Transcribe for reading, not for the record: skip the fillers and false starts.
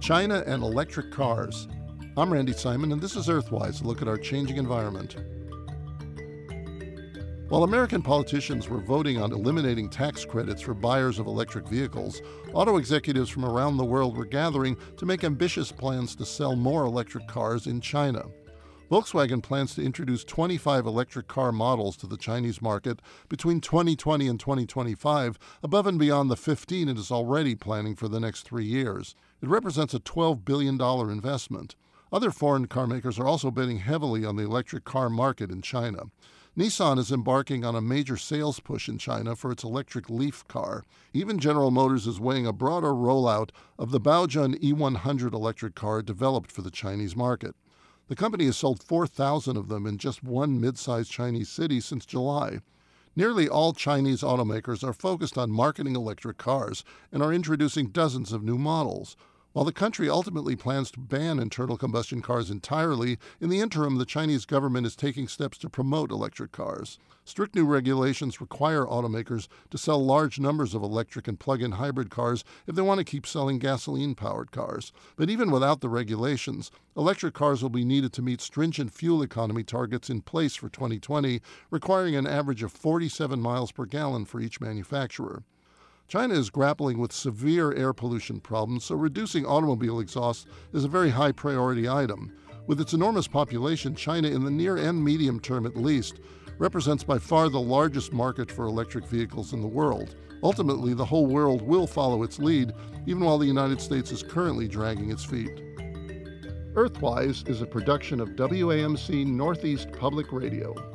China and electric cars. I'm Randy Simon, and this is Earthwise, a look at our changing environment. While American politicians were voting on eliminating tax credits for buyers of electric vehicles, auto executives from around the world were gathering to make ambitious plans to sell more electric cars in China. Volkswagen plans to introduce 25 electric car models to the Chinese market between 2020 and 2025, above and beyond the 15 it is already planning for the next 3 years. It represents a $12 billion investment. Other foreign car makers are also betting heavily on the electric car market in China. Nissan is embarking on a major sales push in China for its electric Leaf car. Even General Motors is weighing a broader rollout of the Baojun E100 electric car developed for the Chinese market. The company has sold 4,000 of them in just one mid-sized Chinese city since July. Nearly all Chinese automakers are focused on marketing electric cars and are introducing dozens of new models. While the country ultimately plans to ban internal combustion cars entirely, in the interim, the Chinese government is taking steps to promote electric cars. Strict new regulations require automakers to sell large numbers of electric and plug-in hybrid cars if they want to keep selling gasoline-powered cars. But even without the regulations, electric cars will be needed to meet stringent fuel economy targets in place for 2020, requiring an average of 47 miles per gallon for each manufacturer. China is grappling with severe air pollution problems, so reducing automobile exhaust is a very high priority item. With its enormous population, China, in the near and medium term at least, represents by far the largest market for electric vehicles in the world. Ultimately, the whole world will follow its lead, even while the United States is currently dragging its feet. Earthwise is a production of WAMC Northeast Public Radio.